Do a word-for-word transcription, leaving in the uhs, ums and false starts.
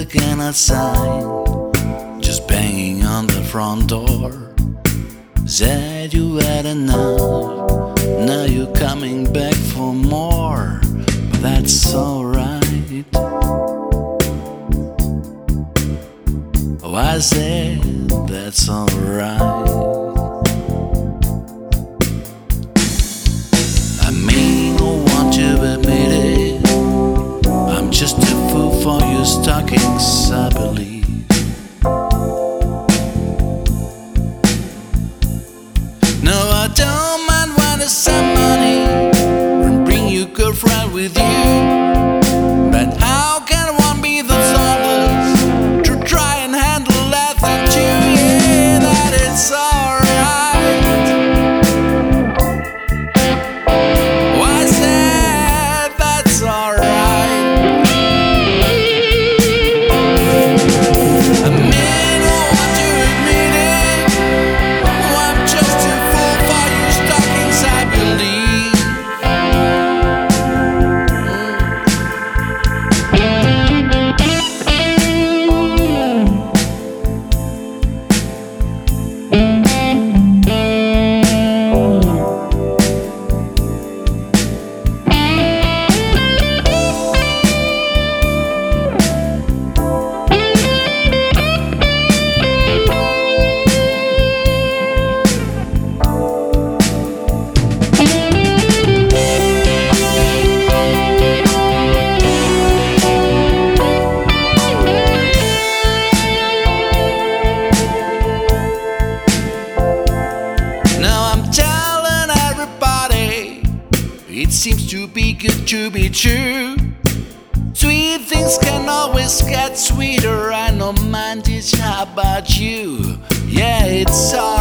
again outside, just banging on the front door. Said you had enough, now you're coming back for more, but that's alright. Oh, I said that's alright. I may not want to admit it, I'm just a fool for your stockings, I believe. No, I don't mind when it's some money and bring your girlfriend with you, but how can one be those others to try and handle that thing too? Yeah, that it's alright. Why said that's alright. I may not want to admit it, oh, I'm just a fool for your stockings, I believe. It seems to be good to be true. Sweet things can always get sweeter. I know mine is how about you? Yeah, it's all